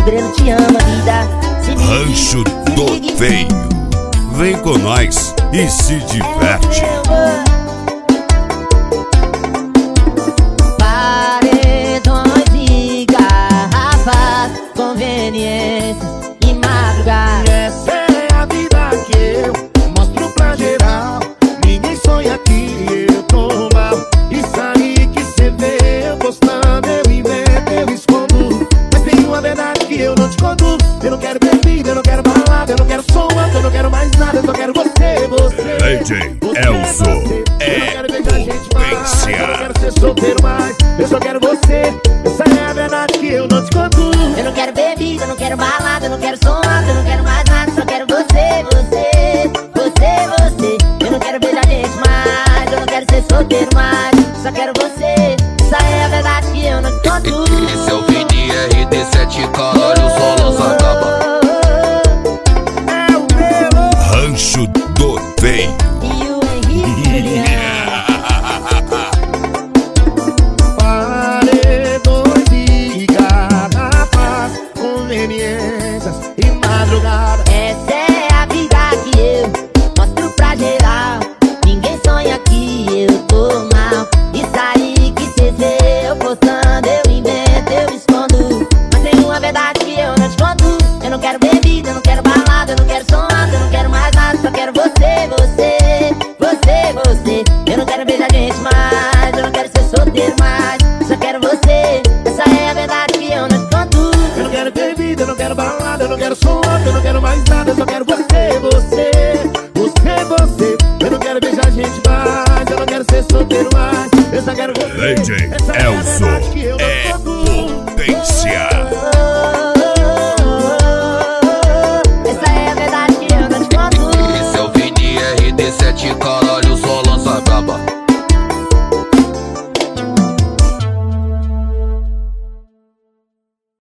Pedreiro te ama, vida. Rancho do Feio. Vem com nós e se diverte. Paredões e garrafas, conveniências e madrugada. Essa é a vida que eu mostro pra geral. Ninguém sonha que eu tô mal. Isso aí que cê vê eu postando, eu invento, eu escondo. Mas tem uma verdade que eu não te conto. Eu não quero bebida, eu não quero balada, eu não quero som alto, eu não quero mais nada, eu só quero você, você. DJ Elzo é potência. Eu não quero ser solteiro mais, eu só quero você. Essa é a verdade que eu não te conto. Eu não quero bebida, eu não quero balada, eu não quero som alto, eu não quero mais nada, só quero você, você, você, você. Eu não quero beijar gente mais, eu não quero ser solteiro mais, só quero você. Essa é a verdade que eu não te conto. Esse é o Vini RD7, caralho, só lança capa. É o meu Rancho do Feio. E o Henrique Juliano. Paredões e garrafas, conveniências e madrugada. Essa é a vida que eu mostro pra geral. Ninguém sonha que eu tô mal. Isso aí que cê vê eu postando, eu invento, eu escondo. Mas tem uma verdade que eu não te conto. Eu não quero bebida, eu não quero balada, eu não quero som alto, eu não quero mais nada, só quero você, você, você, você. Eu não quero beijar gente mais, eu não quero ser solteiro mais, só quero você. Essa é a verdade que eu não te conto. Eu não quero bebida, eu não quero balada, eu não quero som alto, eu não quero mais nada, eu só quero você, você, você, você. Eu não quero beijar gente mais, eu não quero ser solteiro mais, eu só quero você. DJ Essa é a Elzo verdade que eu não é te conto. potência. Essa é a verdade que eu não te conto. Esse é o Vini RD7, caralho.